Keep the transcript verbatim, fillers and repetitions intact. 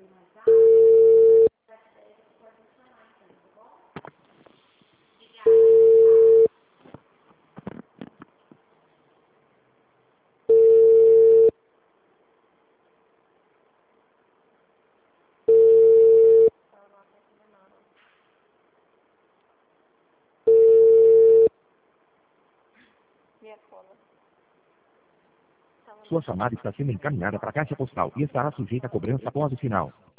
Sua chamada está sendo encaminhada para a caixa postal e estará sujeita a cobrança após o sinal.